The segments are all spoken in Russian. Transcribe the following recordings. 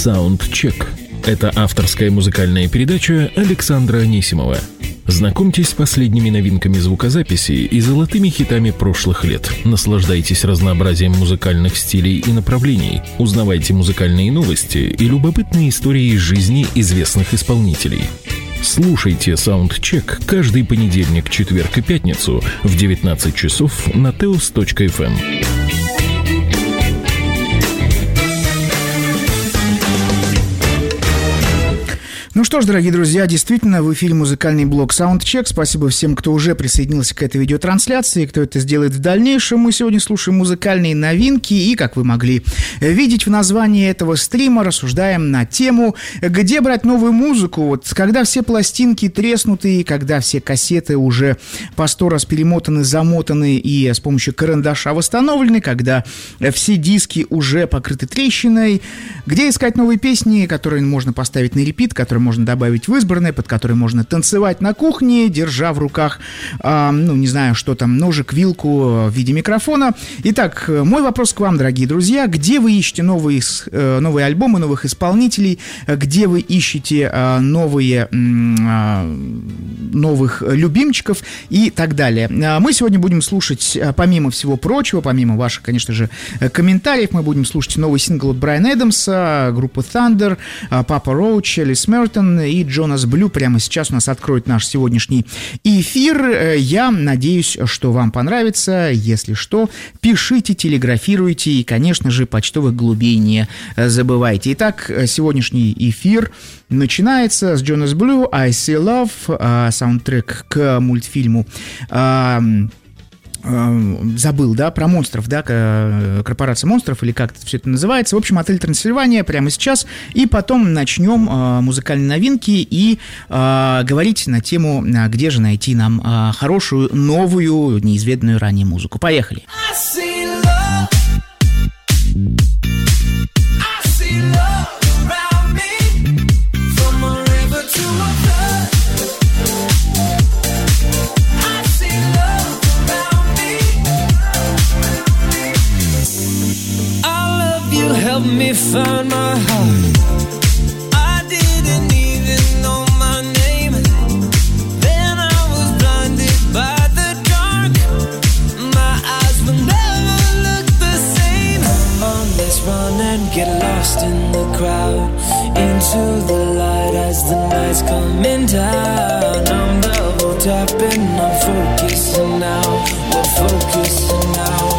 Саундчек. Это авторская музыкальная передача Александра Анисимова. Знакомьтесь с последними новинками звукозаписи и золотыми хитами прошлых лет. Наслаждайтесь разнообразием музыкальных стилей и направлений. Узнавайте музыкальные новости и любопытные истории из жизни известных исполнителей. Слушайте Саундчек каждый понедельник, четверг и пятницу в 19 часов на teos.fm. Ну что ж, дорогие друзья, действительно, в эфире музыкальный блог Soundcheck. Спасибо всем, кто уже присоединился к этой видеотрансляции, кто это сделает в дальнейшем. Мы сегодня слушаем музыкальные новинки и, как вы могли видеть в названии этого стрима, рассуждаем на тему, где брать новую музыку. Вот когда все пластинки треснуты, когда все кассеты уже по 100 раз перемотаны, замотаны и с помощью карандаша восстановлены, когда все диски уже покрыты трещиной, где искать новые песни, которые можно поставить на репит, которые можно добавить в избранное, под которые можно танцевать на кухне, держа в руках, не знаю, что там, ножик, вилку в виде микрофона. Итак, мой вопрос к вам, дорогие друзья. Где вы ищете новые альбомы, новых исполнителей? Где вы ищете новых любимчиков и так далее? Мы сегодня будем слушать, помимо всего прочего, помимо ваших, конечно же, комментариев, мы будем слушать новый сингл от Брайана Эдамса, группы Thunder, Папа Роуч, Элис Мертон и Джонас Блю прямо сейчас у нас откроют наш сегодняшний эфир. Я надеюсь, что вам понравится. Если что, пишите, телеграфируйте и, конечно же, почтовых голубей не забывайте. Итак, сегодняшний эфир начинается с Джонас Блю, I See Love, саундтрек к мультфильму забыл, да, про монстров, да, корпорация монстров, или как все это называется. В общем, «Отель Трансильвания» прямо сейчас. И потом начнем музыкальные новинки и говорить на тему, где же найти нам хорошую, новую, неизведанную ранее музыку. Поехали! Help me find my heart. I didn't even know my name. Then I was blinded by the dark. My eyes will never look the same. Come on, let's run and get lost in the crowd. Into the light as the night's coming down. I'm double tapping, I'm focusing now. We're focusing now.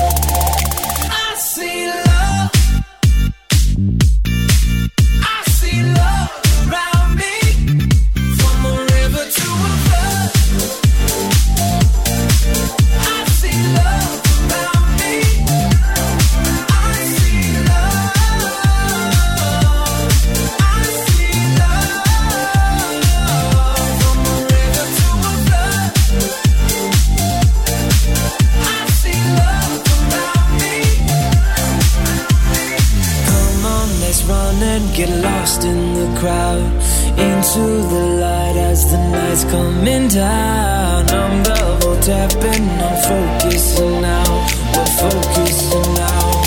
Get lost in the crowd, into the light as the night's coming down. I'm double tapping, I'm focusing now. We're focusing now.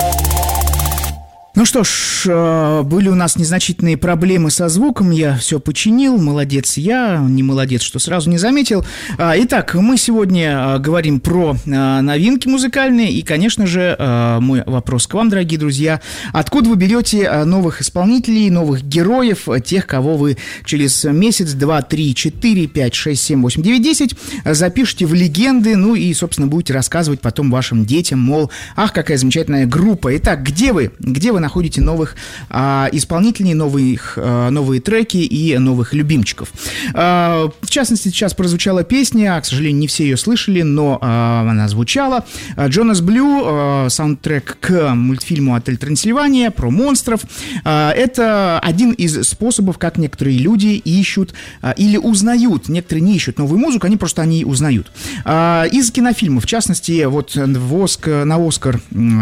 Ну что ж, были у нас незначительные проблемы со звуком, я все починил, молодец я, не молодец, что сразу не заметил. Итак, мы сегодня говорим про новинки музыкальные, и, конечно же, мой вопрос к вам, дорогие друзья, откуда вы берете новых исполнителей, новых героев, тех, кого вы через месяц, 2, 3, 4, 5, 6, 7, 8, 9, 10 запишите в легенды, ну и, собственно, будете рассказывать потом вашим детям, мол, ах, какая замечательная группа. Итак, где вы находите новых исполнителей, новые треки и новых любимчиков. В частности, сейчас прозвучала песня, к сожалению, не все ее слышали, но она звучала. Джонас Блю, саундтрек к мультфильму «Отель Трансильвания» про монстров. Это один из способов, как некоторые люди ищут или узнают. Некоторые не ищут новую музыку, они просто о ней узнают. Из кинофильмов, в частности, вот на «Оскар»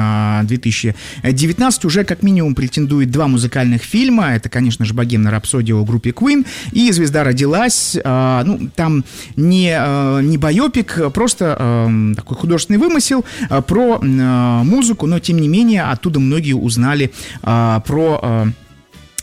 2019 уже как минимум претендует 2 музыкальных фильма. Это, конечно же, «Богемная рапсодия» о группе Queen и «Звезда родилась». Там не байопик, просто такой художественный вымысел про музыку, но, тем не менее, оттуда многие узнали про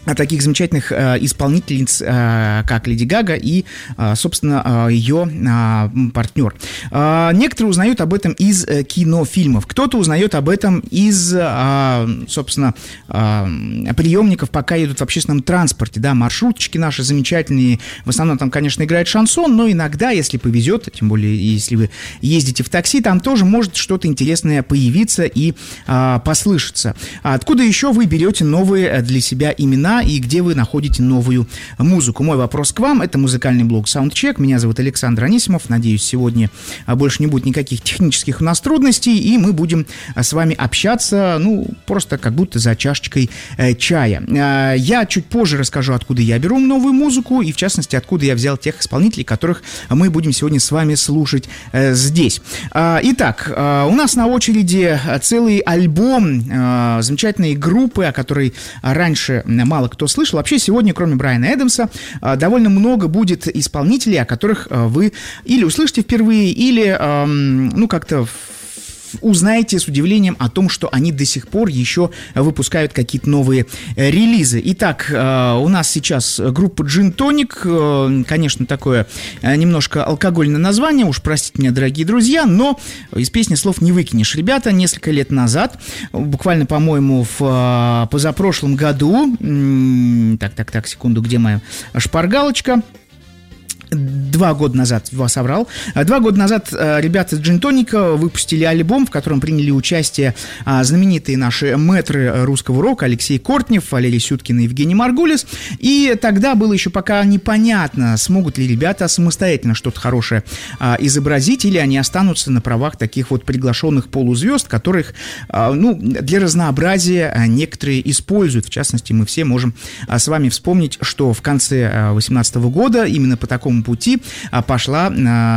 таких замечательных исполнительниц, как Леди Гага и, собственно, ее партнер. Некоторые узнают об этом из кинофильмов, кто-то узнает об этом из, собственно, приемников, пока едут в общественном транспорте, да, маршруточки наши замечательные, в основном там, конечно, играет шансон, но иногда, если повезет, тем более, если вы ездите в такси, там тоже может что-то интересное появиться и послышаться. Откуда еще вы берете новые для себя имена и где вы находите новую музыку? Мой вопрос к вам. Это музыкальный блог Soundcheck. Меня зовут Александр Анисимов. Надеюсь, сегодня больше не будет никаких технических у нас трудностей, и мы будем с вами общаться, ну, просто как будто за чашечкой чая. Я чуть позже расскажу, откуда я беру новую музыку, и, в частности, откуда я взял тех исполнителей, которых мы будем сегодня с вами слушать здесь. Итак, у нас на очереди целый альбом замечательной группы, о которой раньше мало кто слышал. Вообще, сегодня, кроме Брайана Эдамса, довольно много будет исполнителей, о которых вы или услышите впервые, или, ну, как-то узнаете с удивлением о том, что они до сих пор еще выпускают какие-то новые релизы. Итак, у нас сейчас группа Gin Tonic, конечно, такое немножко алкогольное название, уж простите меня, дорогие друзья, но из песни слов не выкинешь. Ребята несколько лет назад, буквально, по-моему, в позапрошлом году, так, секунду, где моя шпаргалочка? 2 года назад, вас соврал. 2 года назад ребята с Gin Tonic выпустили альбом, в котором приняли участие знаменитые наши мэтры русского рока Алексей Кортнев, Валерий Сюткин и Евгений Маргулис. И тогда было еще пока непонятно, смогут ли ребята самостоятельно что-то хорошее изобразить, или они останутся на правах таких вот приглашенных полузвезд, которых, ну, для разнообразия некоторые используют. В частности, мы все можем с вами вспомнить, что в конце 2018 года именно по такому пути пошла,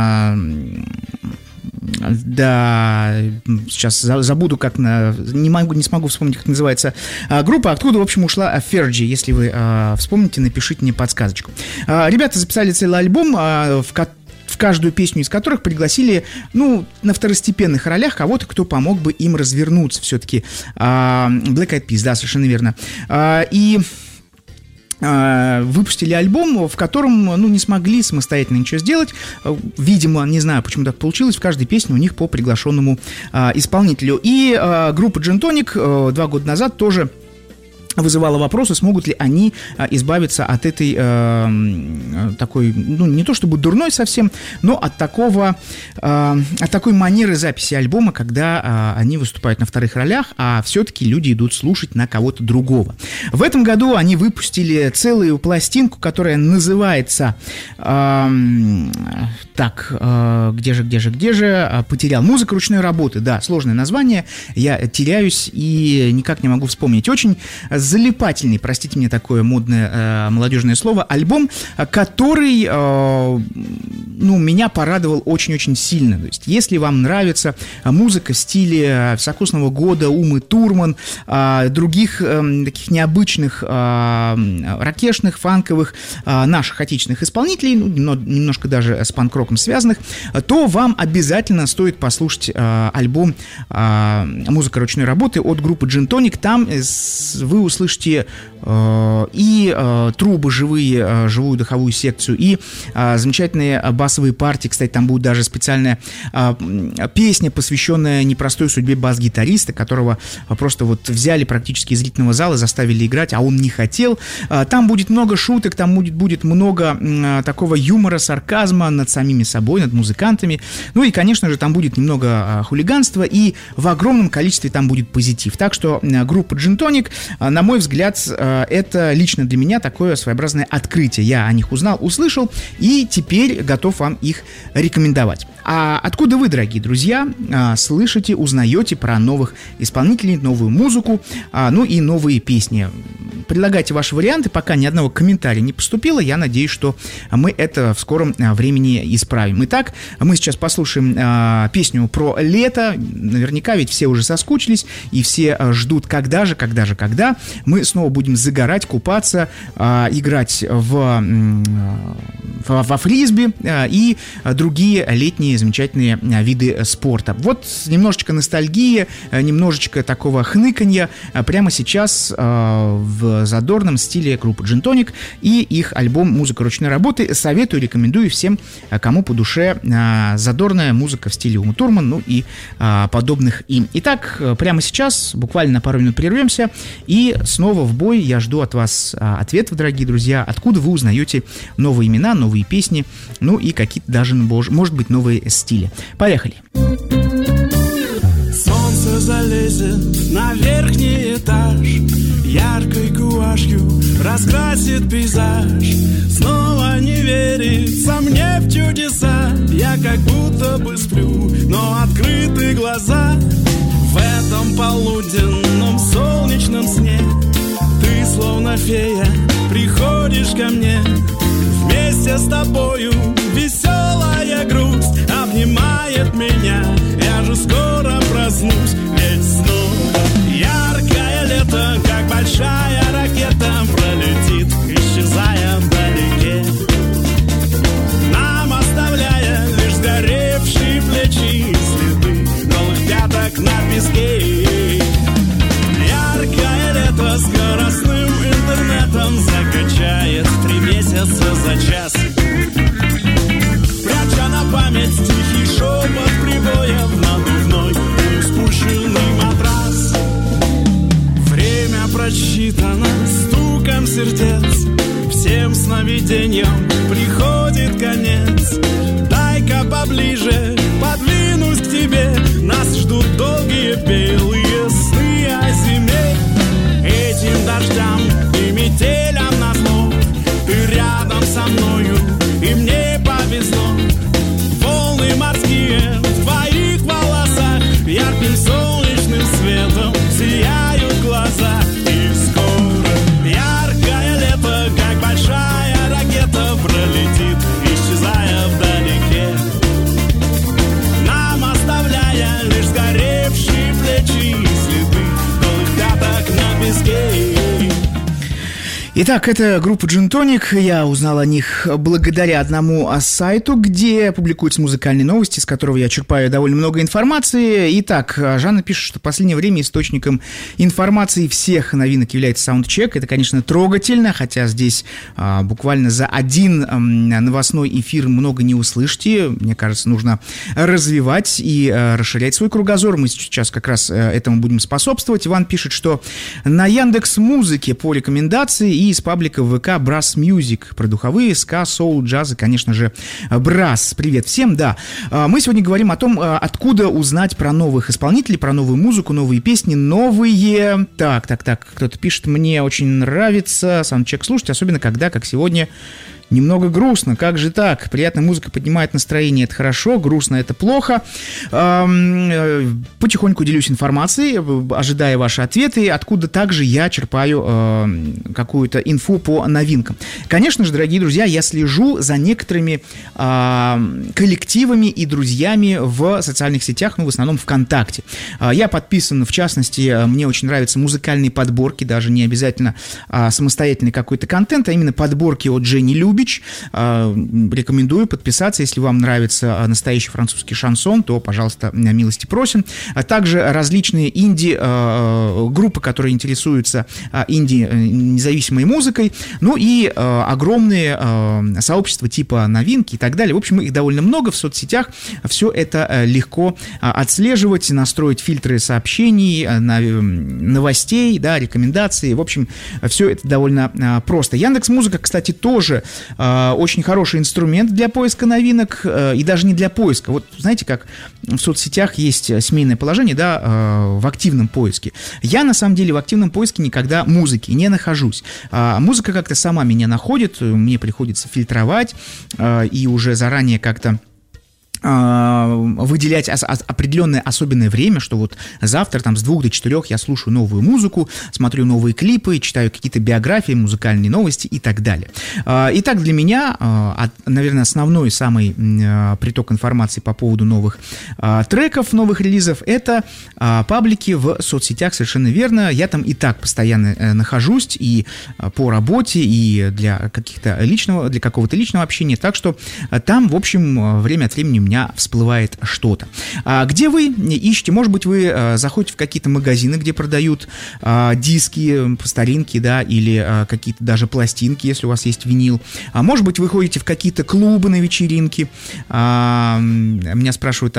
да, сейчас забуду, как, не смогу вспомнить, как называется группа, откуда, в общем, ушла Fergie. Если вы вспомните, напишите мне подсказочку. Ребята записали целый альбом, в каждую песню из которых пригласили, ну, на второстепенных ролях кого-то, кто помог бы им развернуться все-таки. Black Eyed Peas, да, совершенно верно. И выпустили альбом, в котором, ну, не смогли самостоятельно ничего сделать. Видимо, не знаю, почему так получилось, в каждой песне у них по приглашенному исполнителю. И группа Gin Tonic 2 года назад тоже вызывало вопросы, смогут ли они избавиться от этой такой, ну, не то чтобы дурной совсем, но от такой манеры записи альбома, когда они выступают на вторых ролях, а все-таки люди идут слушать на кого-то другого. В этом году они выпустили целую пластинку, которая называется где же потерял. Музыка ручной работы, да, сложное название, я теряюсь и никак не могу вспомнить. Очень залипательный, простите мне такое модное молодежное слово, альбом, который, ну, меня порадовал очень-очень сильно. То есть, если вам нравится музыка в стиле «Високосного года», Умы Турман, других таких необычных рокешных, фанковых, наших отечественных исполнителей, ну, немножко даже с панк-роком связанных, то вам обязательно стоит послушать альбом «Музыка ручной работы» от группы Gin Tonic. Там вы услышите и трубы живые, живую духовую секцию, и замечательные басовые партии. Кстати, там будет даже специальная песня, посвященная непростой судьбе бас-гитариста, которого просто вот взяли практически из зрительного зала, заставили играть, а он не хотел. Там будет много шуток, там будет много такого юмора, сарказма над самими собой, над музыкантами. Ну и, конечно же, там будет немного хулиганства, и в огромном количестве там будет позитив. Так что группа Gin Tonic, на мой взгляд, это лично для меня такое своеобразное открытие. Я о них узнал, услышал, и теперь готов вам их рекомендовать. А откуда вы, дорогие друзья, слышите, узнаете про новых исполнителей, новую музыку, ну и новые песни? Предлагайте ваши варианты, пока ни одного комментария не поступило. Я надеюсь, что мы это в скором времени исправим. Итак, мы сейчас послушаем песню про лето. Наверняка ведь все уже соскучились, и все ждут, когда мы снова будем загорать, купаться, играть во фрисби и другие летние замечательные виды спорта. Вот немножечко ностальгии, немножечко такого хныканья прямо сейчас в в задорном стиле группы Gin Tonic и их альбом «Музыка ручной работы». Советую, рекомендую всем, кому по душе задорная музыка в стиле Ума Турман, ну и подобных им. Итак, прямо сейчас, буквально на пару минут прервемся, и снова в бой. Я жду от вас ответов, дорогие друзья, откуда вы узнаете новые имена, новые песни, ну и какие-то даже, может быть, новые стили. Поехали! Солнце залезет на верхний этаж, яркой гуашью раскрасит пейзаж. Снова не верится мне в чудеса, я как будто бы сплю, но открыты глаза. В этом полуденном солнечном сне ты словно фея приходишь ко мне. Вместе с тобою веселая грусть обнимает меня. Я же скоро проснусь, ведь снова яркое лето, как большая ракета, пролетит, исчезая вдалеке, нам оставляя лишь сгоревшие плечи, следы голых пяток на песке. Яркое лето скоростным интернетом закачает 3 месяца за час, пряча на память тихий шепот прибоя в надувной спущенный матрас. Время просчитано стуком сердец, всем сновидениям приходит конец. Дай-ка поближе подвинусь к тебе, нас ждут долгие белые сны о зиме. Этим дождям и метелям назло ты рядом со мною, и мне повезло. Волны морские в твоих волосах ярким солнечным светом сияют глаза. И скоро яркое лето, как большая ракета, пролетит, исчезая вдалеке, нам оставляя лишь сгоревшие плечи, следы голых пяток на песке. Итак, это группа Gin Tonic. Я узнал о них благодаря одному сайту, где публикуются музыкальные новости, с которого я черпаю довольно много информации. Итак, Жанна пишет, что в последнее время источником информации всех новинок является Soundcheck. Это, конечно, трогательно, хотя здесь буквально за один новостной эфир много не услышите. Мне кажется, нужно развивать и расширять свой кругозор. Мы сейчас как раз этому будем способствовать. Иван пишет, что на Яндекс.Музыке по рекомендации и из паблика ВК Brass Music про духовые, ска, соул, джаз и, конечно же, брас. Привет всем, да. Мы сегодня говорим о том, откуда узнать про новых исполнителей, про новую музыку, новые песни, новые... Так, кто-то пишет, мне очень нравится Soundcheck слушать, особенно когда, как сегодня, немного грустно. Как же так? Приятная музыка поднимает настроение, это хорошо, грустно, это плохо. Потихоньку делюсь информацией, ожидая ваши ответы, откуда также я черпаю какую-то инфу по новинкам. Конечно же, дорогие друзья, я слежу за некоторыми коллективами и друзьями в социальных сетях, ну, в основном ВКонтакте. Я подписан, в частности, мне очень нравятся музыкальные подборки, даже не обязательно самостоятельный какой-то контент, а именно подборки от Жени Любич. Рекомендую подписаться, если вам нравится настоящий французский шансон, то, пожалуйста, милости просим. А также различные инди-группы, которые интересуются инди-независимой музыкой, ну и огромные сообщества типа новинки и так далее. В общем, их довольно много в соцсетях. Все это легко отслеживать, настроить фильтры сообщений, новостей, да, рекомендаций. В общем, все это довольно просто. Яндекс.Музыка, кстати, тоже очень хороший инструмент для поиска новинок, и даже не для поиска. Вот знаете, как в соцсетях есть семейное положение, да, в активном поиске. Я, на самом деле, в активном поиске никогда музыки не нахожусь. Музыка как-то сама меня находит, мне приходится фильтровать и уже заранее как-то выделять определенное особенное время, что вот завтра там с 2 до 4 я слушаю новую музыку, смотрю новые клипы, читаю какие-то биографии, музыкальные новости и так далее. Итак, для меня, наверное, основной самый приток информации по поводу новых треков, новых релизов — это паблики в соцсетях, совершенно верно. Я там и так постоянно нахожусь и по работе, и для какого-то личного общения, так что там, в общем, время от времени у меня меня всплывает что-то. Где вы ищете? Может быть, вы заходите в какие-то магазины, где продают диски по старинке, да, или какие-то даже пластинки, если у вас есть винил. Может быть, вы ходите в какие-то клубы на вечеринки. Меня спрашивают,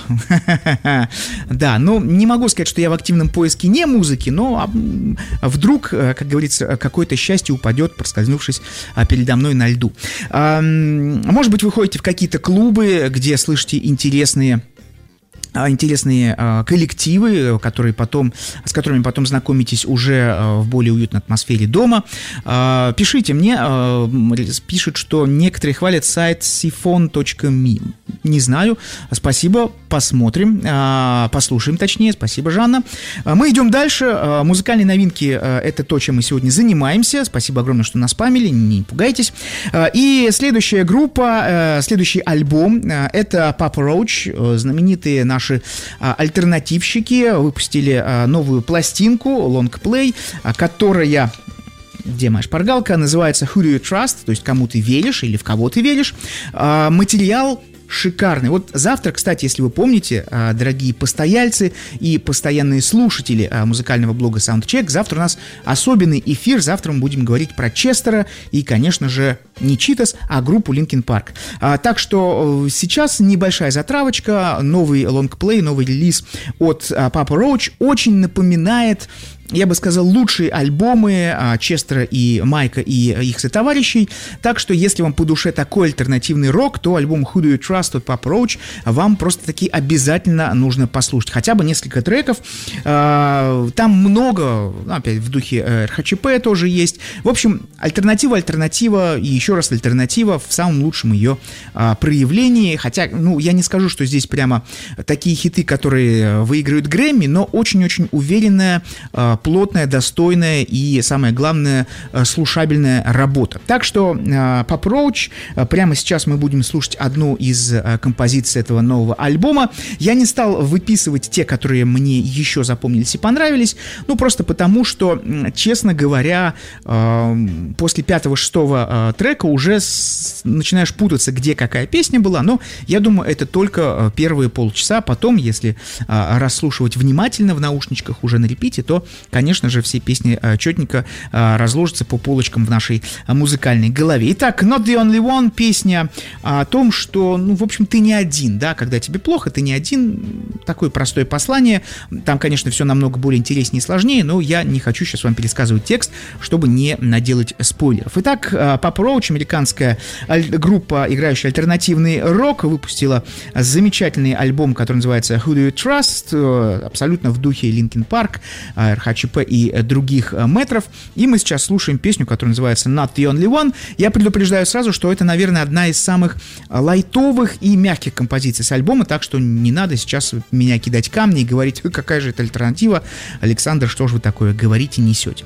да, ну, не могу сказать, что я в активном поиске не музыки, но вдруг, как говорится, какое-то счастье упадет, проскользнувшись передо мной на льду. Может быть, вы ходите в какие-то клубы, где слышите интересные коллективы, с которыми потом знакомитесь уже в более уютной атмосфере дома. Пишите мне, пишут, что некоторые хвалят сайт siphon.me. Не знаю, спасибо, посмотрим, послушаем точнее, спасибо, Жанна. Мы идем дальше, музыкальные новинки — это то, чем мы сегодня занимаемся. Спасибо огромное, что нас спамили, не пугайтесь. И следующая группа, следующий альбом — это Papa Roach, знаменитые наши альтернативщики выпустили новую пластинку, лонгплей, которая... Где моя шпаргалка? Называется Who Do You Trust? То есть кому ты веришь или в кого ты веришь. Материал шикарный. Вот завтра, кстати, если вы помните, дорогие постояльцы и постоянные слушатели музыкального блога Soundcheck, завтра у нас особенный эфир. Завтра мы будем говорить про Честера и, конечно же, не Читас, а группу Linkin Park. Так что сейчас небольшая затравочка, новый лонгплей, новый релиз от Papa Roach очень напоминает, я бы сказал, лучшие альбомы Честера и Майка и их сотоварищей. Так что, если вам по душе такой альтернативный рок, то альбом Who Do You Trust от Papa Roach вам просто-таки обязательно нужно послушать. Хотя бы несколько треков. Там много, опять в духе РХЧП тоже есть. В общем, альтернатива и еще раз альтернатива в самом лучшем ее проявлении. Хотя, я не скажу, что здесь прямо такие хиты, которые выигрывают Грэмми, но очень-очень уверенная, плотная, достойная и, самое главное, слушабельная работа. Так что Papa Roach, прямо сейчас мы будем слушать одну из композиций этого нового альбома. Я не стал выписывать те, которые мне еще запомнились и понравились, просто потому, что, честно говоря, после 5-6 трека уже начинаешь путаться, где какая песня была, но я думаю, это только первые полчаса. Потом, если расслушивать внимательно в наушничках уже на репите, то, конечно же, все песни четненько разложатся по полочкам в нашей музыкальной голове. Итак, Not the Only One, песня о том, что, в общем, ты не один, да, когда тебе плохо, ты не один. Такое простое послание. Там, конечно, все намного более интереснее и сложнее, но я не хочу сейчас вам пересказывать текст, чтобы не наделать спойлеров. Итак, Papa Roach, американская группа, играющая альтернативный рок, выпустила замечательный альбом, который называется Who Do You Trust, абсолютно в духе Linkin Park, РХЧП и других метров. И мы сейчас слушаем песню, которая называется Not the Only One. Я предупреждаю сразу, что это, наверное, одна из самых лайтовых и мягких композиций с альбома, так что не надо сейчас меня кидать камни и говорить, какая же это альтернатива, Александр, что же вы такое говорите, несете.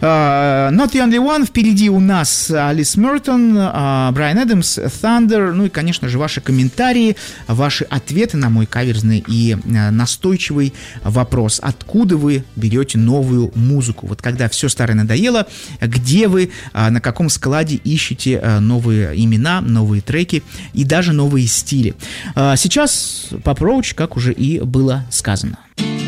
Not the Only One, впереди у нас Алис Мертон, Брайан Адамс, Thunder, и, конечно же, ваши комментарии, ваши ответы на мой каверзный и настойчивый вопрос. Откуда вы берете новую музыку? Вот когда все старое надоело, где вы, на каком складе ищете новые имена, новые треки и даже новые стили? Сейчас Papa Roach, как уже и было сказано.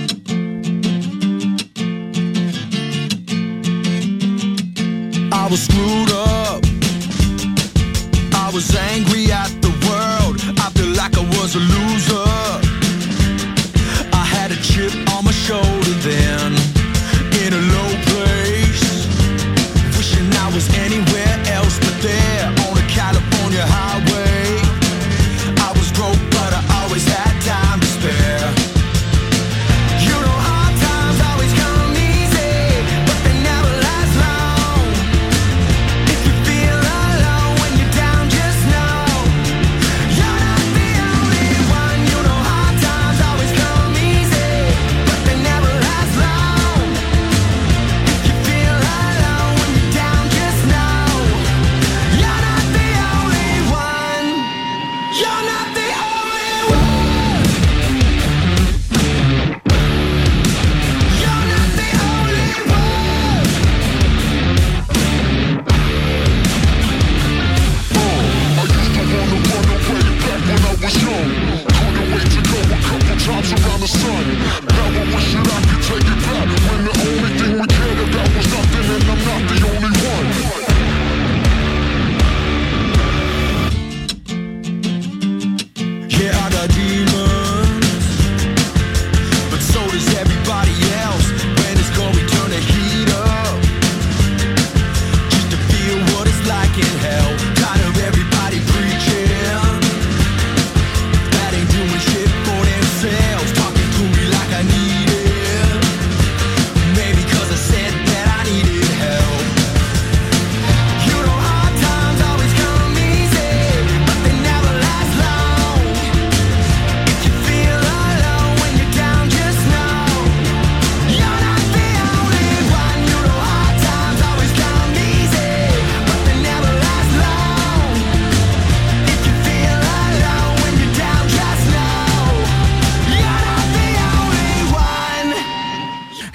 I was screwed up. I was angry at the world. I feel like I was a loser. I had a chip on my shoulder then, in a low place, wishing I was anywhere else but there on a California highway. I was broke, but I always had time to spare. You know, hard times always come easy, but they never last long. If you feel alone when you're down, just know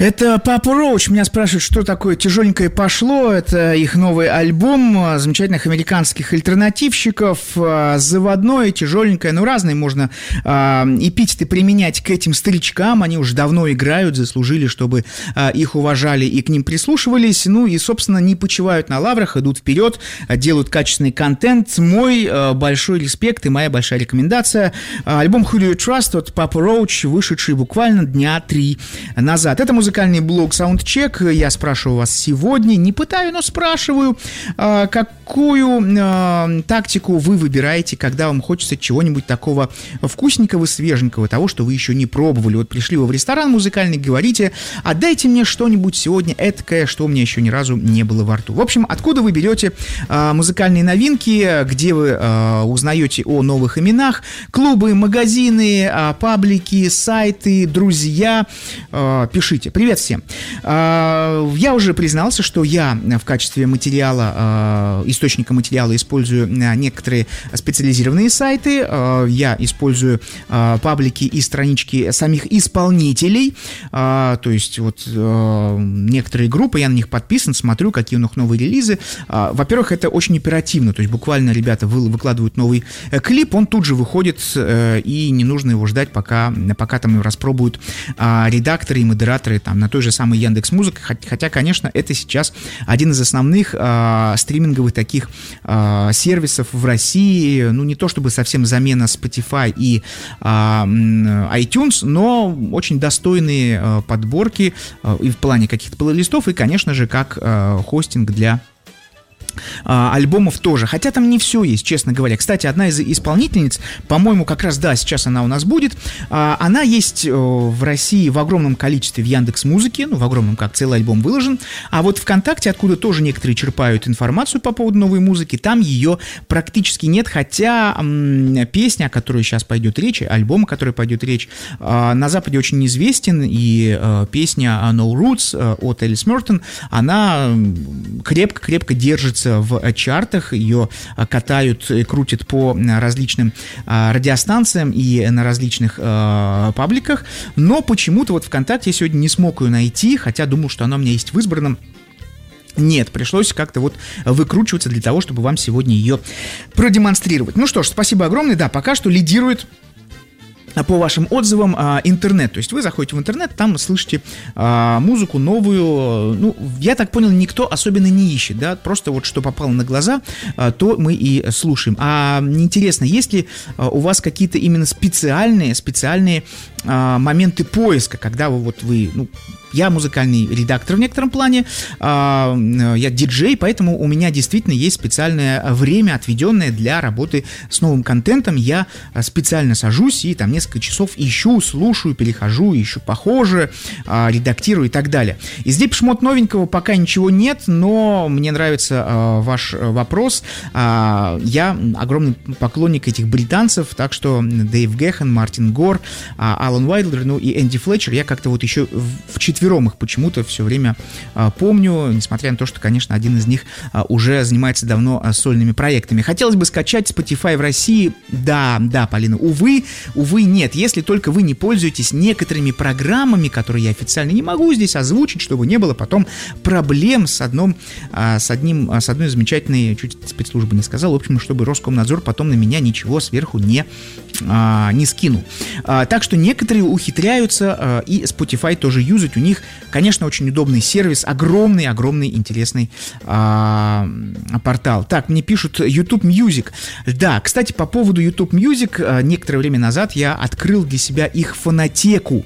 Это Papa Roach. Меня спрашивают, что такое «Тяжеленькое пошло». Это их новый альбом замечательных американских альтернативщиков. Заводное, тяжеленькое, ну, разные можно эпитеты применять к этим старичкам. Они уже давно играют, заслужили, чтобы их уважали и к ним прислушивались. Ну, и, собственно, не почивают на лаврах, идут вперед, делают качественный контент. Мой большой респект и моя большая рекомендация. Альбом «Who Do You Trust» от Papa Roach, вышедший буквально дня 3 назад. Это музыкальный блог Soundcheck. Я спрашиваю вас сегодня, не пытаю, но спрашиваю, какую тактику вы выбираете, когда вам хочется чего-нибудь такого вкусненького, свеженького, того, что вы еще не пробовали. Вот пришли вы в ресторан музыкальный, говорите, а дайте мне что-нибудь сегодня эткое, что у меня еще ни разу не было во рту. В общем, откуда вы берете музыкальные новинки, где вы узнаете о новых именах, клубы, магазины, паблики, сайты, друзья, пишите. Привет всем. Я уже признался, что я в качестве материала, источника материала использую некоторые специализированные сайты. Я использую паблики и странички самих исполнителей. То есть вот некоторые группы, я на них подписан, смотрю, какие у них новые релизы. Во-первых, это очень оперативно. То есть буквально ребята выкладывают новый клип, он тут же выходит, и не нужно его ждать, пока там его распробуют редакторы и модераторы там, на той же самой Яндекс.Музыке, хотя, конечно, это сейчас один из основных стриминговых таких сервисов в России, ну, не то чтобы совсем замена Spotify и iTunes, но очень достойные подборки и в плане каких-то плейлистов, и, конечно же, как хостинг для альбомов тоже, хотя там не все есть, честно говоря. Кстати, одна из исполнительниц, по-моему, как раз, да, сейчас она у нас будет, она есть в России в огромном количестве в Яндекс.Музыке, ну, в огромном, как целый альбом выложен, а вот ВКонтакте, откуда тоже некоторые черпают информацию по поводу новой музыки, там ее практически нет, хотя песня, о которой сейчас пойдет речь, альбом, о которой пойдет речь, на Западе очень известен, и песня No Roots от Элис Мертон, она крепко-крепко держится в чартах, ее катают, крутят по различным радиостанциям и на различных пабликах, но почему-то вот ВКонтакте я сегодня не смог ее найти, хотя думал, что она у меня есть в избранном. Нет, пришлось как-то вот выкручиваться для того, чтобы вам сегодня ее продемонстрировать. Ну что ж, спасибо огромное, да, пока что лидирует по вашим отзывам интернет, то есть вы заходите в интернет, там слышите музыку новую, ну, я так понял, никто особенно не ищет, да, просто вот что попало на глаза, то мы и слушаем. А интересно, есть ли у вас какие-то именно специальные моменты поиска, когда вы, ну, я музыкальный редактор в некотором плане, я диджей, поэтому у меня действительно есть специальное время, отведенное для работы с новым контентом. Я специально сажусь и там несколько часов ищу, слушаю, перехожу, ищу похожее, редактирую и так далее. Из Depeche Mode новенького пока ничего нет, но мне нравится ваш вопрос. Я огромный поклонник этих британцев, так что Дэйв Гэхан, Мартин Гор, Алан Уайдлер, ну и Энди Флетчер, я как-то вот еще вчетвером их почему-то все время помню, несмотря на то, что, конечно, один из них уже занимается давно сольными проектами. Хотелось бы скачать Spotify в России. Да, Полина, увы, нет. Если только вы не пользуетесь некоторыми программами, которые я официально не могу здесь озвучить, чтобы не было потом проблем с одной замечательной, чуть спецслужбы не сказал, в общем, чтобы Роскомнадзор потом на меня ничего сверху не скинул. Так что некоторые ухитряются и Spotify тоже юзать. У них, конечно, очень удобный сервис, огромный интересный портал. Так, мне пишут YouTube Music. Да, кстати, по поводу YouTube Music, некоторое время назад я открыл для себя их фонотеку.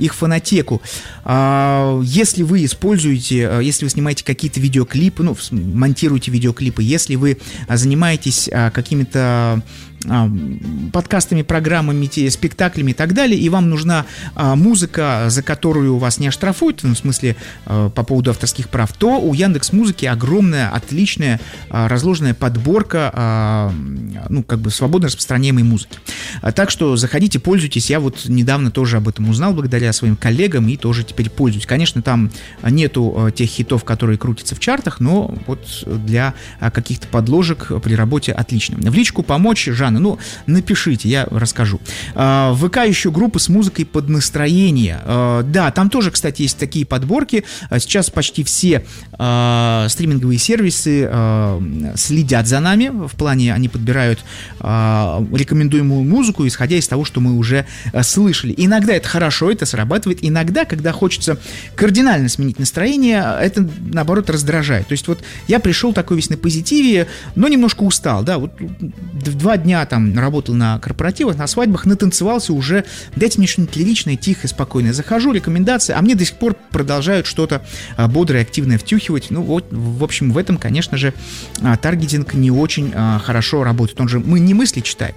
Если вы если вы снимаете какие-то видеоклипы, ну, монтируете видеоклипы, если вы занимаетесь какими-то подкастами, программами, спектаклями и так далее, и вам нужна музыка, за которую вас не оштрафуют, ну, в смысле, по поводу авторских прав, то у Яндекс.Музыки огромная, отличная, разложенная подборка, ну, как бы свободно распространяемой музыки. Так что заходите, пользуйтесь. Я вот недавно тоже об этом узнал благодаря своим коллегам и тоже теперь пользуюсь. Конечно, там нету тех хитов, которые крутятся в чартах, но вот для каких-то подложек при работе отлично. В личку помочь, Жан странно. Ну, напишите, я расскажу. В ВК еще группы с музыкой под настроение. Да, там тоже, кстати, есть такие подборки. Сейчас почти все стриминговые сервисы следят за нами. В плане они подбирают рекомендуемую музыку, исходя из того, что мы уже слышали. Иногда это хорошо, это срабатывает. Иногда, когда хочется кардинально сменить настроение, это, наоборот, раздражает. То есть вот я пришел такой весь на позитиве, но немножко устал, да, вот 2 дня там работал на корпоративах, на свадьбах, натанцевался уже, дайте мне что-нибудь лиричное, тихое, спокойное. Захожу, рекомендации, а мне до сих пор продолжают что-то бодрое, активное втюхивать. Ну вот, в общем, в этом, конечно же, таргетинг не очень хорошо работает. Он же не мысли читает.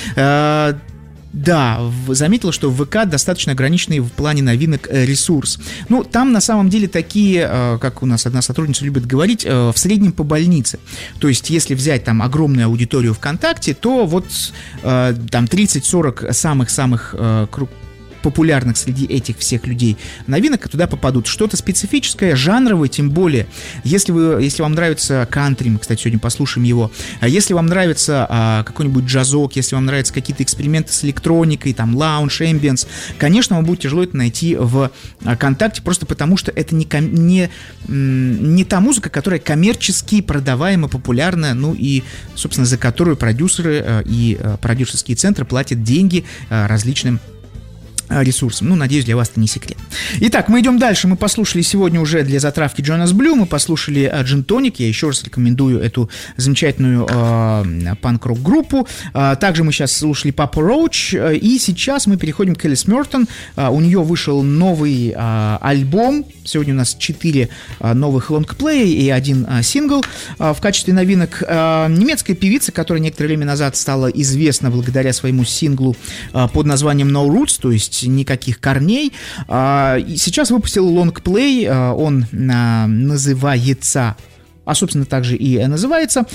Да, заметил, что в ВК достаточно ограниченный в плане новинок ресурс. Ну, там на самом деле такие, как у нас одна сотрудница любит говорить, в среднем по больнице. То есть, если взять там огромную аудиторию ВКонтакте, то вот там 30-40 самых-самых популярных среди этих всех людей новинок туда попадут. Что-то специфическое, жанровое, тем более. Если вам нравится кантри, мы, кстати, сегодня послушаем его, если вам нравится какой-нибудь джазок, если вам нравятся какие-то эксперименты с электроникой, там, лаунж, эмбиенс, конечно, вам будет тяжело это найти в ВКонтакте, просто потому что это не та музыка, которая коммерчески продаваема, популярна, ну и, собственно, за которую продюсеры и продюсерские центры платят деньги различным ресурсам. Ну, надеюсь, для вас это не секрет. Итак, мы идем дальше. Мы послушали сегодня уже для затравки Jonas Blue, мы послушали Gin Tonic. Я еще раз рекомендую эту замечательную панк-рок-группу. Также мы сейчас слушали Papa Roach. И сейчас мы переходим к Элис Мёртон. У нее вышел новый альбом. Сегодня у нас 4 новых лонгплея и 1 сингл в качестве новинок. Немецкая певица, которая некоторое время назад стала известна благодаря своему синглу под названием No Roots, то есть никаких корней. Сейчас выпустил лонгплей, он называется... собственно, также и называется.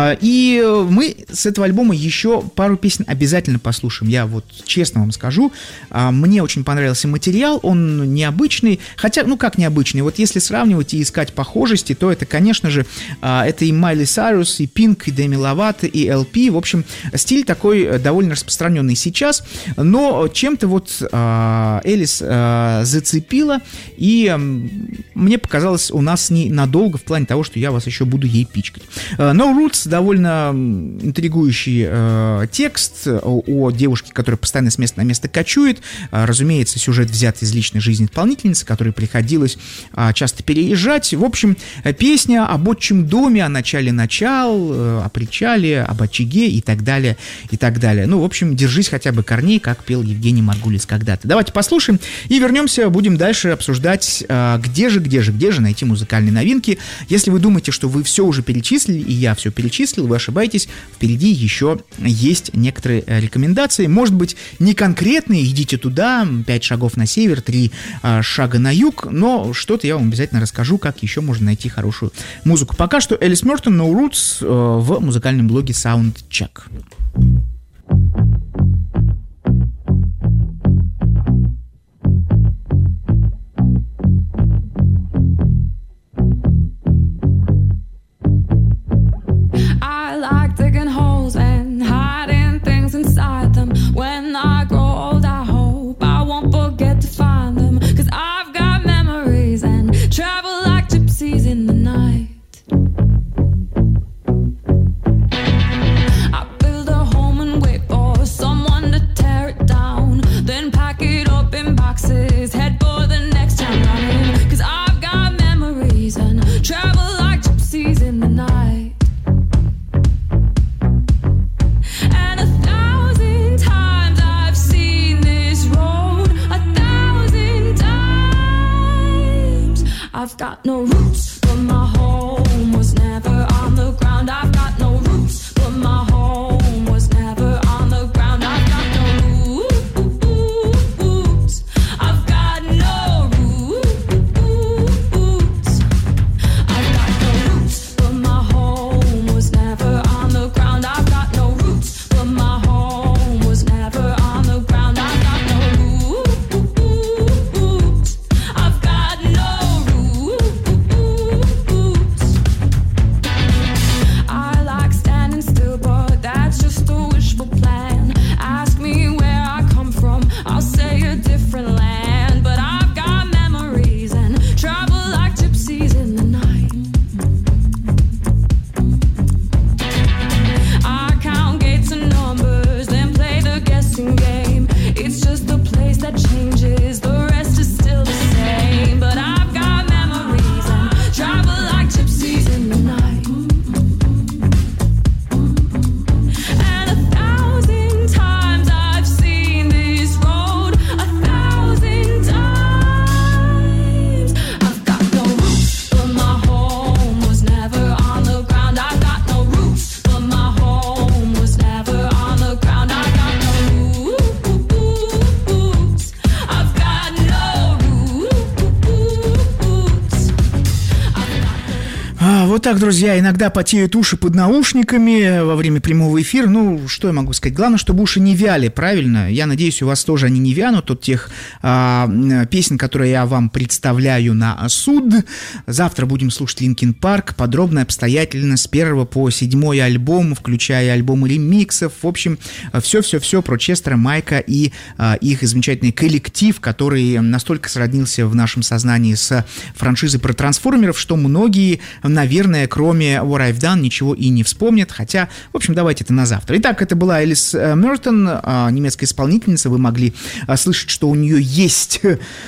И мы с этого альбома еще пару песен обязательно послушаем. Я вот честно вам скажу, мне очень понравился материал, он необычный, хотя, ну как необычный, вот если сравнивать и искать похожести, то это, конечно же, это и Майли Сайрус, и Пинк, и Деми Ловато, и LP, в общем, стиль такой довольно распространенный сейчас, но чем-то вот Элис зацепила, и мне показалось, у нас не надолго в плане того, что я вас еще буду ей пичкать. No Roots, довольно интригующий текст о девушке, которая постоянно с места на место кочует. Разумеется, сюжет взят из личной жизни исполнительницы, которой приходилось часто переезжать. В общем, песня об отчим доме, о начале начал, о причале, об очаге и так далее, и так далее. Ну, в общем, держись хотя бы корней, как пел Евгений Маргулис когда-то. Давайте послушаем и вернемся, будем дальше обсуждать, где же найти музыкальные новинки. Если вы думаете, что вы все уже перечислили, и я все перечислил, вы ошибаетесь, впереди еще есть некоторые рекомендации, может быть, не конкретные, идите туда, 5 шагов на север, 3 шага на юг, но что-то я вам обязательно расскажу, как еще можно найти хорошую музыку. Пока что Элис Мёртон, No Roots в музыкальном блоге Soundcheck. I like digging holes and hiding things inside them. When I grow old, I hope I won't forget to find them. 'Cause I've got memories and travel like gypsies in the night. I build a Вот так, друзья, иногда потеют уши под наушниками во время прямого эфира. Ну, что я могу сказать? Главное, чтобы уши не вяли, правильно? Я надеюсь, у вас тоже они не вянут от тех песен, которые я вам представляю на суд. Завтра будем слушать Linkin Park, подробно и обстоятельно, с 1 по 7 альбом, включая альбомы ремиксов. В общем, все про Честера, Майка и их замечательный коллектив, который настолько сроднился в нашем сознании с франшизой про трансформеров, что многие, наверное, кроме What I've Done, ничего и не вспомнят, хотя, в общем, давайте это на завтра. Итак, это была Элис Мертон, немецкая исполнительница. Вы могли слышать, что у нее есть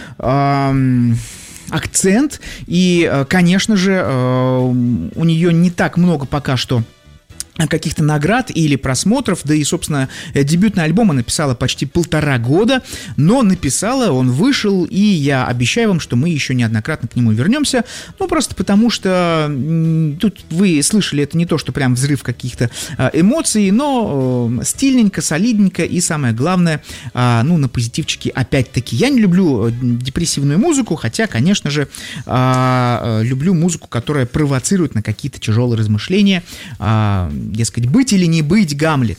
акцент, и, конечно же, у нее не так много пока что каких-то наград или просмотров, да и, собственно, дебютный альбом она написала почти 1,5 года, но написала, он вышел, и я обещаю вам, что мы еще неоднократно к нему вернемся, ну, просто потому что тут вы слышали, это не то, что прям взрыв каких-то эмоций, но стильненько, солидненько, и самое главное, ну, на позитивчике опять-таки. Я не люблю депрессивную музыку, хотя, конечно же, люблю музыку, которая провоцирует на какие-то тяжелые размышления, дескать, быть или не быть, Гамлет,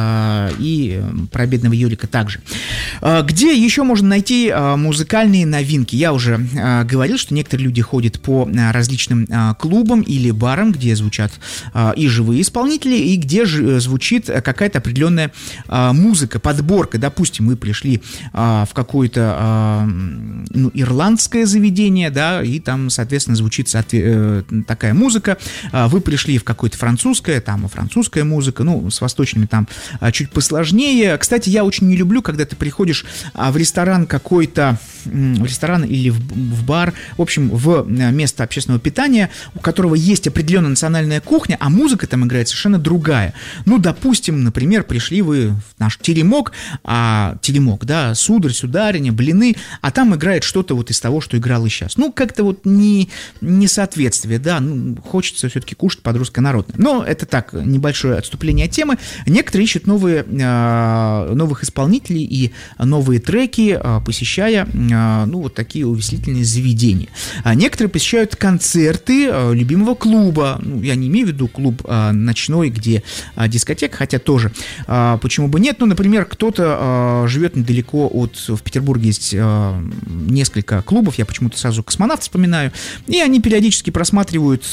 и про бедного Юрика также. Где еще можно найти музыкальные новинки? Я уже говорил, что некоторые люди ходят по различным клубам или барам, где звучат и живые исполнители, и где звучит какая-то определенная музыка, подборка. Допустим, вы пришли в какое-то ирландское заведение, да, и там, соответственно, звучит такая музыка. Вы пришли в какое-то французское, там французская музыка, ну, с восточными там чуть посложнее. Кстати, я очень не люблю, когда ты приходишь в ресторан какой-то, в ресторан или в бар, в общем, в место общественного питания, у которого есть определенная национальная кухня, а музыка там играет совершенно другая. Ну, допустим, например, пришли вы в наш теремок, да, сударь, сударыня, блины, а там играет что-то вот из того, что играло сейчас. Ну, как-то вот несоответствие, да, ну, хочется все-таки кушать под руссконародное. Но это так, небольшое отступление от темы. Некоторые ищут новых исполнителей и новые треки, посещая, ну, вот такие увеселительные заведения. Некоторые посещают концерты любимого клуба. Ну, я не имею в виду клуб ночной, где дискотека, хотя тоже. Почему бы нет? Ну, например, кто-то живет недалеко в Петербурге есть несколько клубов, я почему-то сразу «Космонавт» вспоминаю, и они периодически просматривают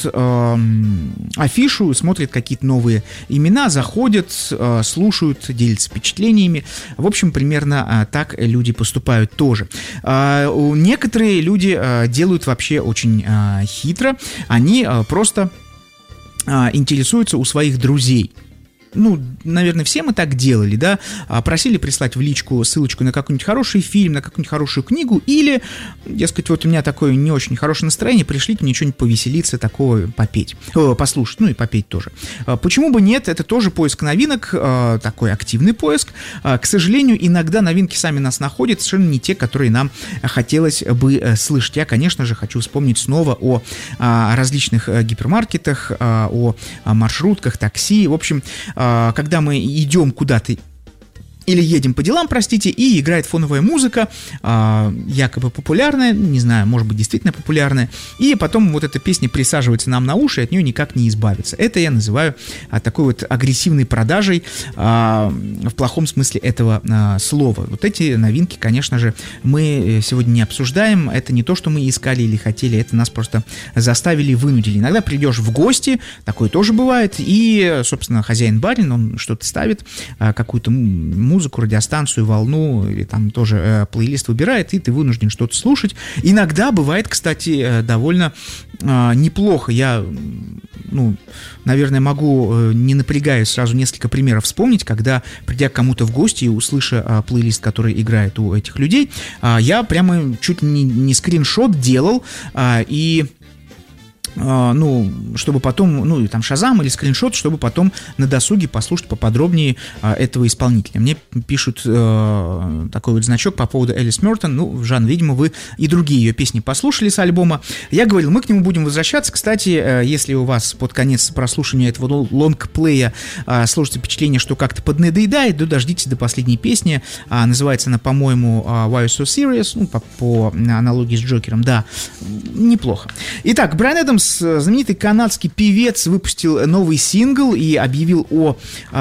афишу, смотрят какие-то новые имена, заходят, слушают, делятся впечатлениями. В общем, примерно так люди поступают тоже. Некоторые люди делают вообще очень хитро. Они просто интересуются у своих друзей. Ну, наверное, все мы так делали, да, просили прислать в личку ссылочку на какой-нибудь хороший фильм, на какую-нибудь хорошую книгу, или, дескать, вот у меня такое не очень хорошее настроение, пришлите мне что-нибудь повеселиться, такого послушать, ну и попеть тоже. Почему бы нет, это тоже поиск новинок, такой активный поиск. К сожалению, иногда новинки сами нас находят, совершенно не те, которые нам хотелось бы слышать. Я, конечно же, хочу вспомнить снова о различных гипермаркетах, о маршрутках, такси, в общем, когда мы идем куда-то или едем по делам, простите, и играет фоновая музыка, якобы популярная, не знаю, может быть, действительно популярная, и потом вот эта песня присаживается нам на уши, и от нее никак не избавиться. Это я называю такой вот агрессивной продажей в плохом смысле этого слова. Вот эти новинки, конечно же, мы сегодня не обсуждаем, это не то, что мы искали или хотели, это нас просто заставили, вынудили. Иногда придешь в гости, такое тоже бывает, и, собственно, хозяин-барин, он что-то ставит, какую-то музыку, радиостанцию, волну, или там тоже плейлист выбирает, и ты вынужден что-то слушать. Иногда бывает, кстати, довольно неплохо. Я, наверное, могу, не напрягаясь, сразу несколько примеров вспомнить, когда, придя к кому-то в гости и услыша плейлист, который играет у этих людей, я прямо чуть не скриншот делал, и чтобы потом, там Шазам или скриншот, чтобы потом на досуге послушать поподробнее этого исполнителя. Мне пишут такой вот значок по поводу Элис Мертон. Жан, видимо, вы и другие ее песни послушали с альбома. Я говорил, мы к нему будем возвращаться. Кстати, если у вас под конец прослушивания этого лонгплея сложится впечатление, что как-то поднадоедает, то дождитесь до последней песни. Называется она, по-моему, Why You So Serious, по аналогии с Джокером. Да, неплохо. Итак, Брайан Адамс знаменитый канадский певец выпустил новый сингл и объявил о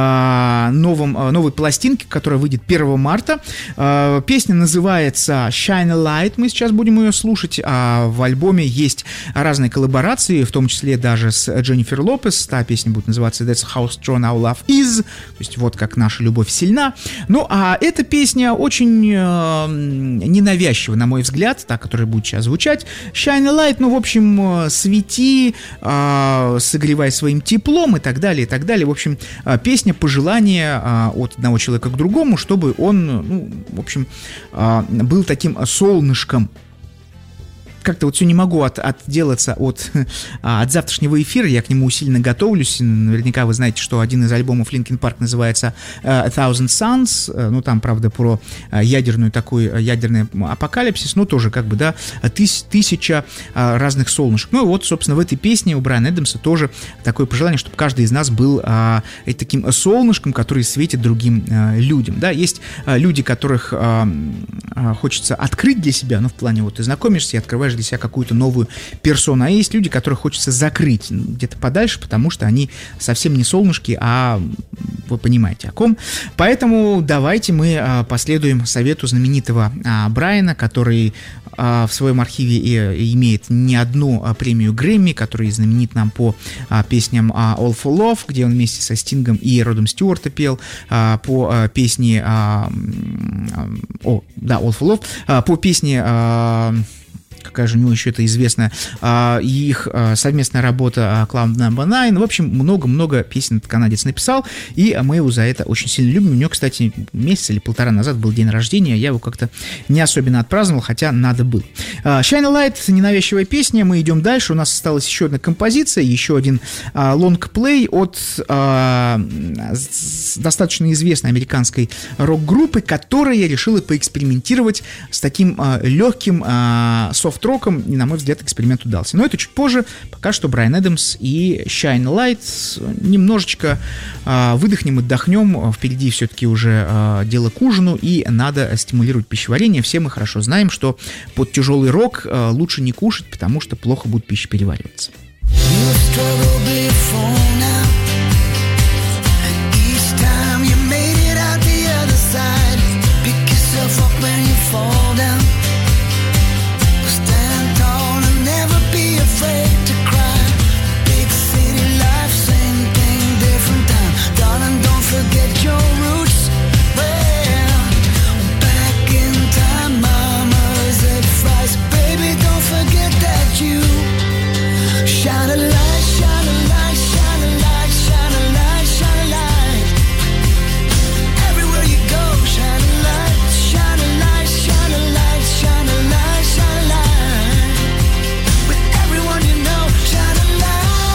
новой пластинке, которая выйдет 1 марта. Песня называется Shine a Light, мы сейчас будем ее слушать, а в альбоме есть разные коллаборации, в том числе даже с Дженнифер Лопес. Та песня будет называться That's How Strong Our Love Is, то есть вот как наша любовь сильна. Ну, а эта песня очень ненавязчива, на мой взгляд, та, которая будет сейчас звучать. Shine a Light, ну, в общем, свети, согревай своим теплом и так далее, и так далее. В общем, песня пожелания от одного человека к другому, чтобы он, ну, в общем, был таким солнышком. Как-то вот все не могу отделаться от завтрашнего эфира, я к нему усиленно готовлюсь. Наверняка вы знаете, что один из альбомов Linkin Park называется A Thousand Suns, ну там, правда, про ядерный апокалипсис, но тоже как бы, да, тысяча разных солнышек. Ну и вот, собственно, в этой песне у Брайана Эдамса тоже такое пожелание, чтобы каждый из нас был таким солнышком, который светит другим людям, да. Есть люди, которых хочется открыть для себя, ну в плане вот ты знакомишься и открываешь для себя какую-то новую персону, а есть люди, которых хочется закрыть где-то подальше, потому что они совсем не солнышки, а вы понимаете о ком. Поэтому давайте мы последуем совету знаменитого Брайана, который в своем архиве имеет не одну премию Грэмми, который знаменит нам по песням All for Love, где он вместе со Стингом и Родом Стюарта пел, по песне All for Love, по песне какая же у него еще это известная, их совместная работа Cloud Number 9. В общем, много-много песен этот канадец написал, и мы его за это очень сильно любим. У него, кстати, месяц или полтора назад был день рождения, я его как-то не особенно отпраздновал, хотя надо было. Shine a Light, ненавязчивая песня, мы идем дальше, у нас осталась еще одна композиция, еще один лонгплей от достаточно известной американской рок-группы, которая решила поэкспериментировать с таким легким софт-роком, и, на мой взгляд, эксперимент удался. Но это чуть позже. Пока что Брайан Эдамс и Shine a Light. Немножечко выдохнем, отдохнем. Впереди все-таки уже дело к ужину, и надо стимулировать пищеварение. Все мы хорошо знаем, что под тяжелый рок лучше не кушать, потому что плохо будет пища перевариваться. Forget your roots. Well, back in time, mama's advice, baby, don't forget that you shine a light, shine a light, shine a light, shine a light, shine a light. Everywhere you go, shine a light, shine a light, shine a light, shine a light, shine a light. With everyone you know, shine a light.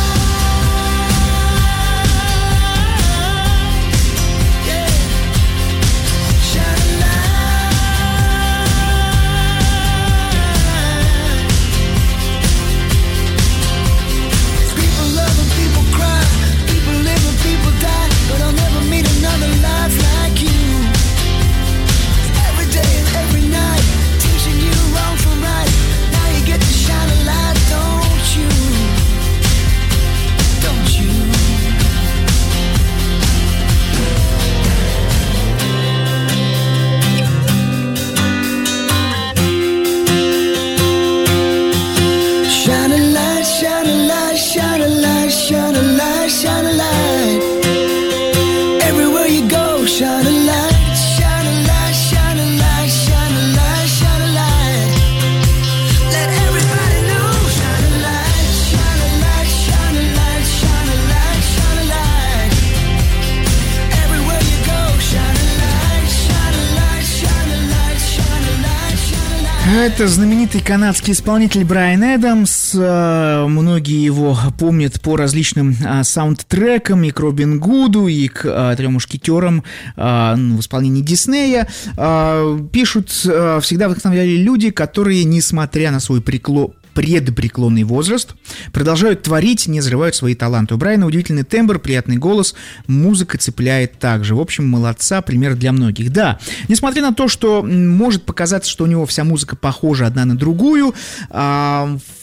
Это знаменитый канадский исполнитель Брайан Эдамс. Многие его помнят по различным саундтрекам, и к Робин Гуду, и к «Трем мушкетерам» в исполнении Диснея. Пишут, всегда вдохновляли люди, которые, несмотря на свой предпреклонный возраст, продолжают творить, не взрывают свои таланты. У Брайана удивительный тембр, приятный голос, музыка цепляет также. В общем, молодца, пример для многих. Да, несмотря на то, что может показаться, что у него вся музыка похожа одна на другую, в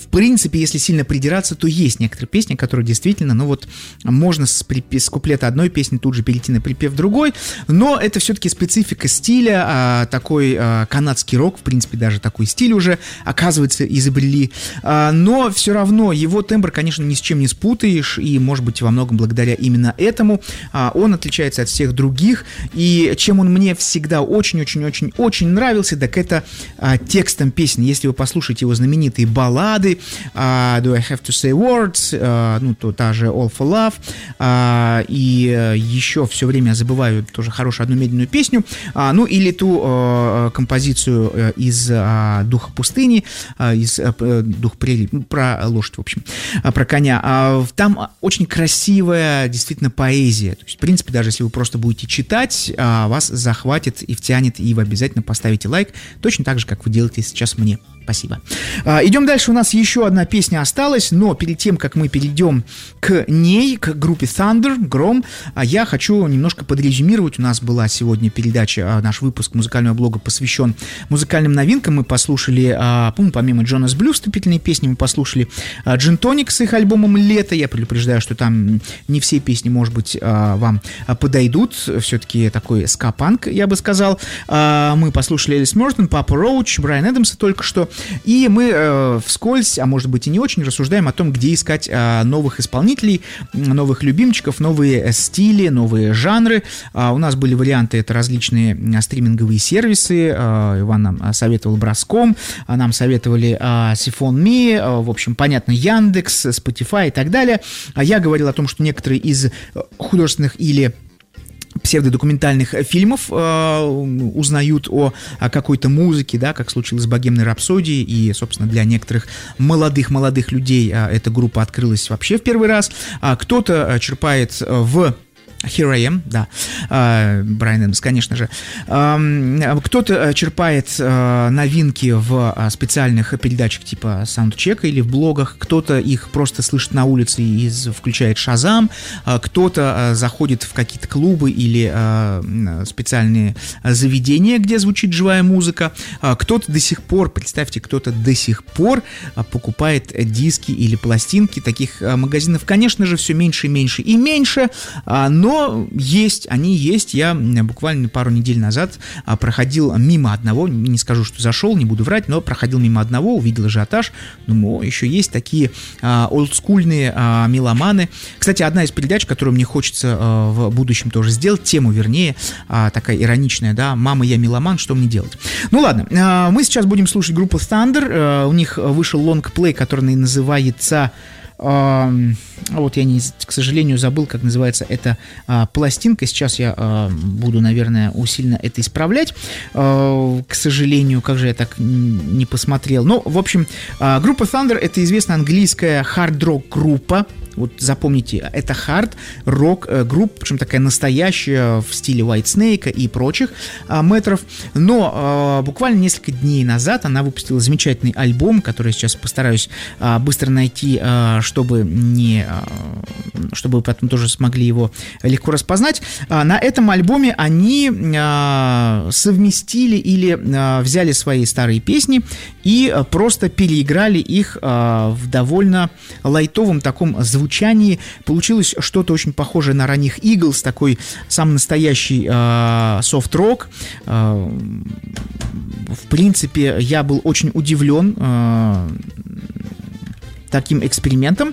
принципе, если сильно придираться, то есть некоторые песни, которые действительно, ну вот, можно с куплета одной песни тут же перейти на припев другой, но это все-таки специфика стиля, такой канадский рок, в принципе, даже такой стиль уже, оказывается, изобрели, но все равно его тембр, конечно, ни с чем не спутаешь, и, может быть, во многом благодаря именно этому он отличается от всех других, и чем он мне всегда очень-очень-очень-очень нравился, так это текстом песни. Если вы послушаете его знаменитые баллады, Do I Have to Say Words, ну, то та же All for Love, и еще все время забываю тоже хорошую одну медленную песню, ну, или ту композицию из «Духа пустыни», из «Дух прерий», ну, про лошадь, в общем, про коня. Там очень красивая, действительно, поэзия. То есть, в принципе, даже если вы просто будете читать, вас захватит и втянет, и вы обязательно поставите лайк, точно так же, как вы делаете сейчас мне. Спасибо. Идем дальше. У нас еще одна песня осталась, но перед тем, как мы перейдем к ней, к группе Thunder, Гром, я хочу немножко подрезюмировать. У нас была сегодня передача, наш выпуск музыкального блога посвящен музыкальным новинкам. Мы послушали, помимо Jonas Blue вступительные песни, мы послушали Gin Tonic с их альбомом «Лето». Я предупреждаю, что там не все песни, может быть, вам подойдут. Все-таки такой ска-панк, я бы сказал. Мы послушали Элис Мёртон, Папа Роуч, Брайан Эдамса только что. И мы вскользь, а может быть и не очень, рассуждаем о том, где искать новых исполнителей, новых любимчиков, новые стили, новые жанры. У нас были варианты, это различные стриминговые сервисы. Иван нам советовал Броском, нам советовали Сифон Ми, в общем, понятно, Яндекс, Spotify и так далее. Я говорил о том, что некоторые из художественных или псевдодокументальных фильмов узнают о какой-то музыке, да, как случилось с «Богемной рапсодией», и, собственно, для некоторых молодых людей эта группа открылась вообще в первый раз. Кто-то черпает в Here I Am, да, Брайан Эдамс, конечно же. Кто-то черпает новинки в специальных передачах типа саундчека или в блогах, кто-то их просто слышит на улице и включает Шазам, кто-то заходит в какие-то клубы или специальные заведения, где звучит живая музыка, кто-то до сих пор, представьте, кто-то до сих пор покупает диски или пластинки. Таких магазинов, конечно же, все меньше и меньше и меньше, но есть, они есть. Я буквально пару недель назад проходил мимо одного, не скажу, что зашел, не буду врать, но проходил мимо одного, увидел ажиотаж, думаю, еще есть такие олдскульные меломаны. Кстати, одна из передач, которую мне хочется в будущем тоже сделать, тему, вернее, такая ироничная, да, «Мама, я меломан, что мне делать?» Ну ладно, мы сейчас будем слушать группу Thunder, у них вышел лонгплей, который называется... Вот я, к сожалению, забыл, как называется эта пластинка. Сейчас я буду, наверное, усиленно это исправлять. К сожалению, как же я так не посмотрел. Ну, в общем, группа Thunder — это известная английская хард-рок группа. Вот запомните, это хард-рок группа, причем такая настоящая в стиле Whitesnake и прочих мэтров. Но буквально несколько дней назад она выпустила замечательный альбом, который я сейчас постараюсь быстро найти, чтобы вы потом тоже смогли его легко распознать. На этом альбоме они совместили или взяли свои старые песни и просто переиграли их в довольно лайтовом таком звучании. Получилось что-то очень похожее на ранних Eagles, такой самый настоящий софт-рок. В принципе, я был очень удивлен таким экспериментом.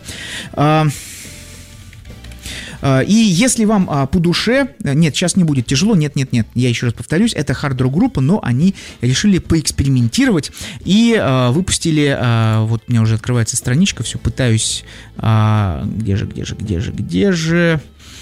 И если вам по душе... Нет, сейчас не будет тяжело, нет, я еще раз повторюсь, это хард-рок группа, но они решили поэкспериментировать и выпустили... Вот у меня уже открывается страничка, все пытаюсь... Где же...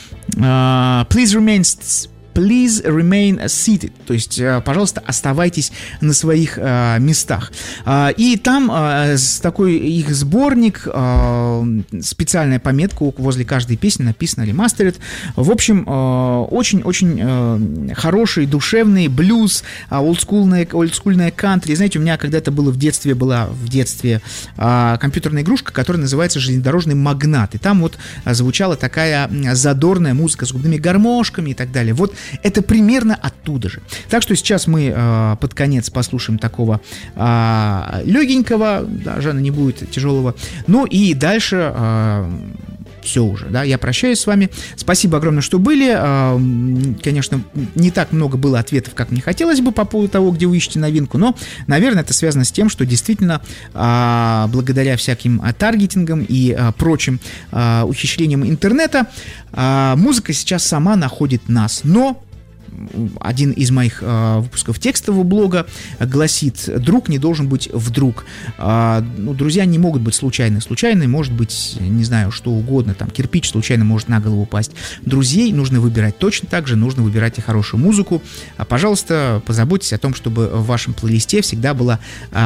Please remain seated. То есть, пожалуйста, оставайтесь на своих местах. И там такой их сборник, специальная пометка возле каждой песни написано Remastered. В общем, очень-очень хороший, душевный блюз, олдскульная кантри. Знаете, у меня когда-то была в детстве компьютерная игрушка, которая называется «Железнодорожный магнат». И там вот звучала такая задорная музыка с губными гармошками и так далее. Вот это примерно оттуда же. Так что сейчас мы под конец послушаем такого легенького, да, Жанна, не будет тяжелого. Ну и дальше все уже, да, я прощаюсь с вами. Спасибо огромное, что были. Конечно, не так много было ответов, как мне хотелось бы по поводу того, где вы ищете новинку, но, наверное, это связано с тем, что действительно благодаря всяким таргетингам и прочим ухищрениям интернета музыка сейчас сама находит нас. Но один из моих выпусков текстового блога гласит: друг не должен быть вдруг. Друзья не могут быть случайны. Случайно может быть, не знаю, что угодно, там кирпич случайно может на голову упасть. Друзей нужно выбирать точно так же, нужно выбирать и хорошую музыку. Пожалуйста, позаботьтесь о том, чтобы в вашем плейлисте всегда были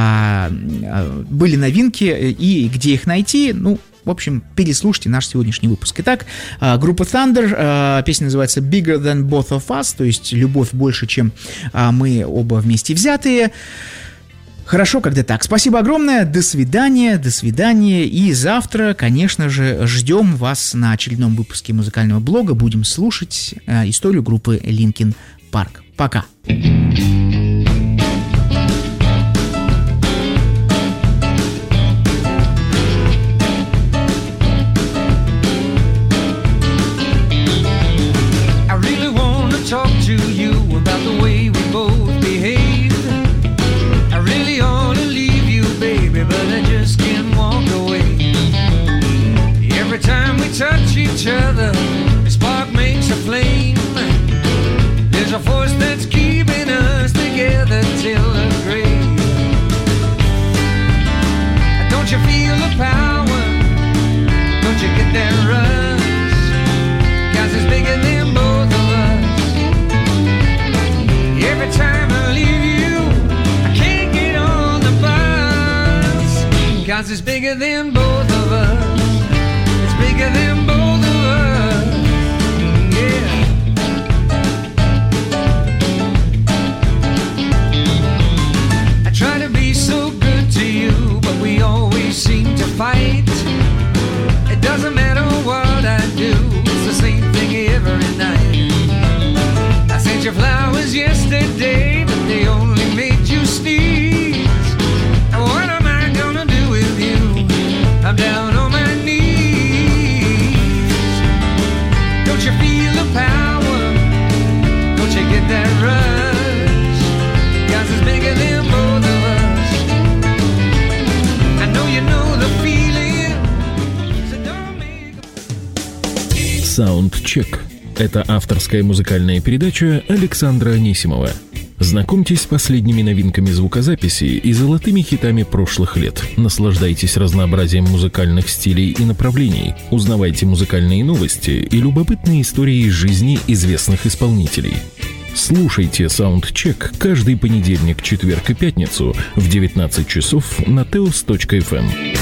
новинки, и где их найти, в общем, переслушайте наш сегодняшний выпуск. Итак, группа Thunder, песня называется Bigger Than Both of Us, то есть любовь больше, чем мы оба вместе взятые. Хорошо, когда так. Спасибо огромное, до свидания, и завтра, конечно же, ждем вас на очередном выпуске музыкального блога, будем слушать историю группы Linkin Park. Пока! Talk to you about the way we both behaved. I really ought to leave you, baby, but I just can't walk away. Every time we touch each other, a spark makes a flame. There's a force that's keeping us together till the grave. Don't you feel the power? Don't you get that rush? 'Cause it's bigger than both of us. Every time I leave you, I can't get on the bus. 'Cause it's bigger than both of us. It's bigger than both of us. Yeah. I try to be so good to you, but we always seem to fight. It doesn't matter what I do, it's the same thing every night. I sent you flowers yesterday, but they only made you sneeze. What am I gonna do with you? I'm down on my knees. Don't you feel the power? Don't you get that rush? 'Cause it's bigger than both of us. I know you know the feeling, so don't make Саундчек. Это авторская музыкальная передача Александра Анисимова. Знакомьтесь с последними новинками звукозаписи и золотыми хитами прошлых лет. Наслаждайтесь разнообразием музыкальных стилей и направлений. Узнавайте музыкальные новости и любопытные истории из жизни известных исполнителей. Слушайте Саундчек каждый понедельник, четверг и пятницу в 19 часов на teos.fm.